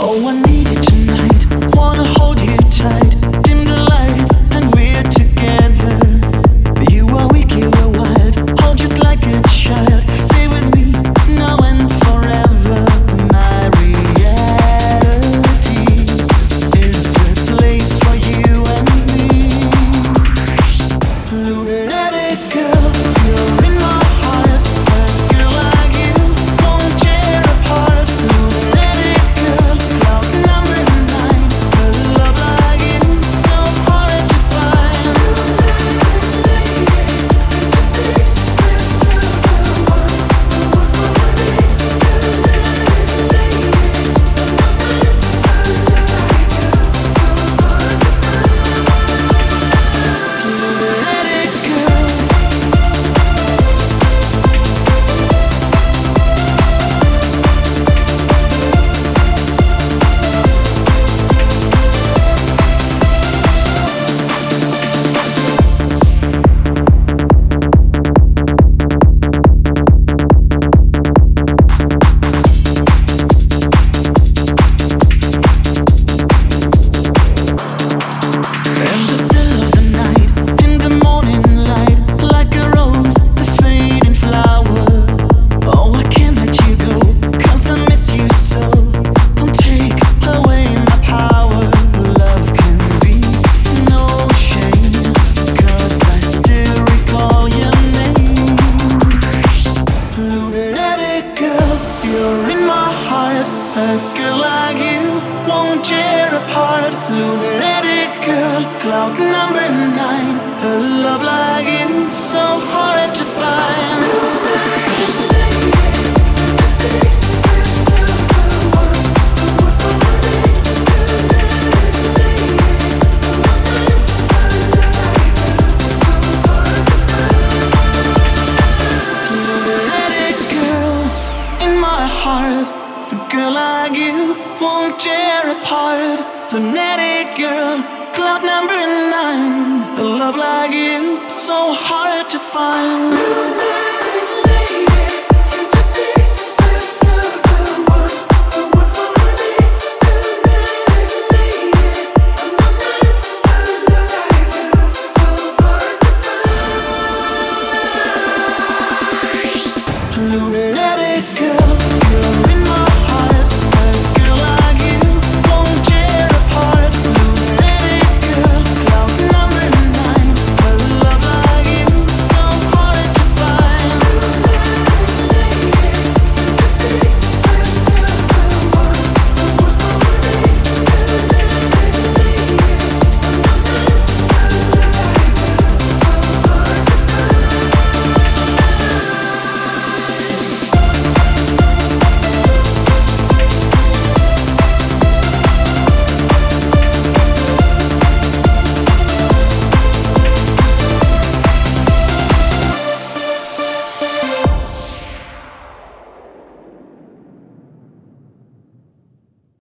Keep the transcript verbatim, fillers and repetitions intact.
Oh, I need you tonight. Wanna hold you tight. Dim the lights and we're together. You are weak, you are wild. Hold just like a child. Stay with me now and forever. My reality is a place for you and me. Lunatic girl, you're in my heart. A girl like you won't tear apart. Lunatic girl, cloud number nine. A love like you, so hard to find. Lunatic girl. In the still of the night, in the morning light, like a rose, a fading flower. Oh, I can't let you go, 'cause I miss you so. Don't take away my power. Love can be no shame, 'cause I still recall your name. Lunatic girl, you're in my heart. A girl like you won't tear apart. Lunatic girl, cloud number nine. A love like you, so hard to find. Lunatic girl, in my heart. A girl like you won't tear apart. Lunatic girl, cloud number nine. A love like you, so hard to find.